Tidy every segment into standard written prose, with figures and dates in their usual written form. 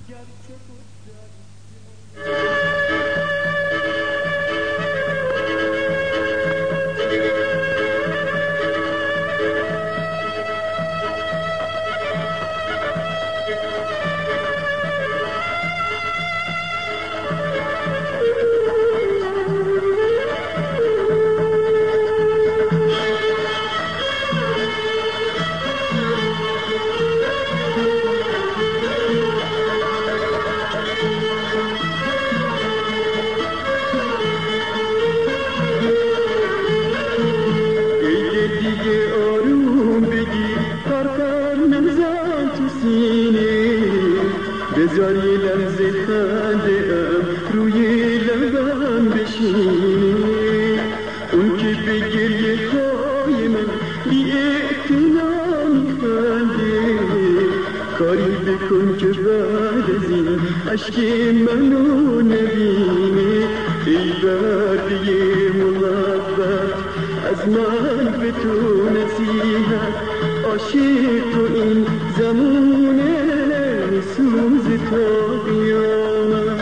بذاری لحظه خنده‌ام روی لبم بشینی، اون که به گریه های من بی اعتنا میخنده. کاری بکن که بعد از این عشق منو نبینی. ای برده محبت از من به تو نصیحت، عاشق تو این زمونه سوز تا قیامت.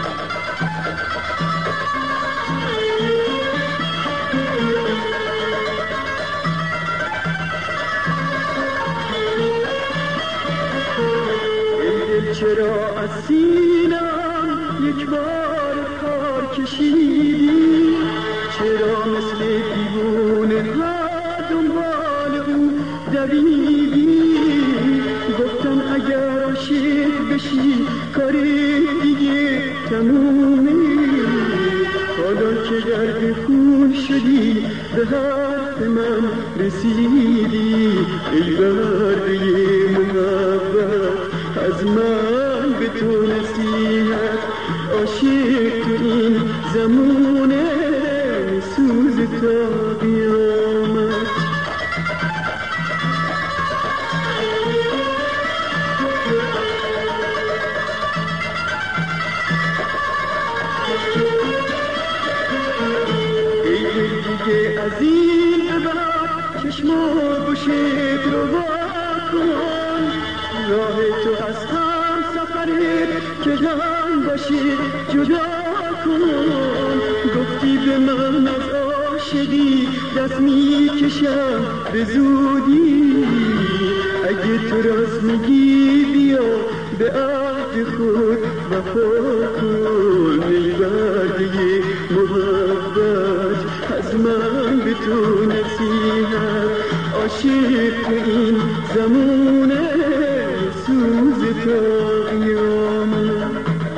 ای دل چرا از سینم یک بار کار کشیدی؟ چرا مثل دیوونه ها دنبال او دویدی؟ گفتم اگر عاشق بشی کاری دیگه تمومه. حالا که درد خون شدی به حرف من رسیدی. ای برده محبت از من به تو نصیحت، عاشق تو این زمونه سوز تا قیامت. از این به بعد چشم و گوشت رو واکن، راه تو از هم سفرت که هم باشی جدا کن. گفتی به من از عاشقی دست میکشم به زودی، اگه تو راست میگی بیا به عهد خود وفا کن. ای برده محبت از من به تو نصیحت، عاشق تو این زمونه سوز تا قیامت.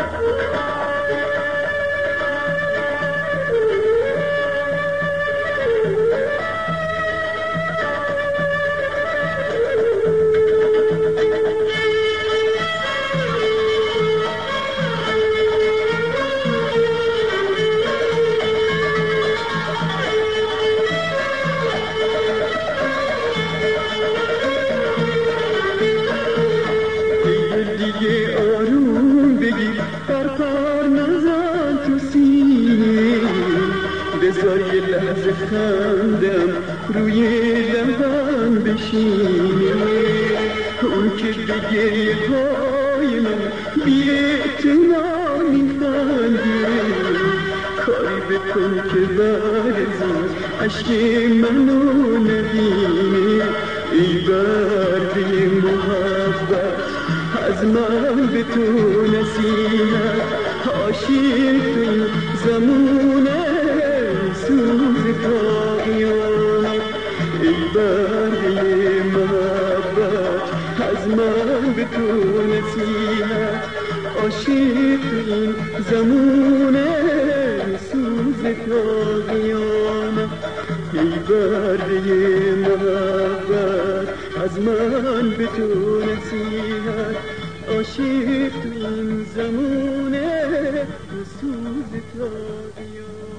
دیگه آروم بگیر پرپر نزن تو سینه، بذار یه لحظه خندم روی لبم بشینه. اون که به گریه های من بی اعتنا میخنده. کاری بکن که بعد از این عشق منو نبینه. ای برده محبت از من به تو نصیحت، عاشق تو این زمونه سوز تا قیامت. ای برده محبت از من به تو نصیحت، عاشق تو این زمونه سوز تا قیامت. ای برده محبت از من به تو نصیحت، عاشق تو این زمونه سوز تا قیامت.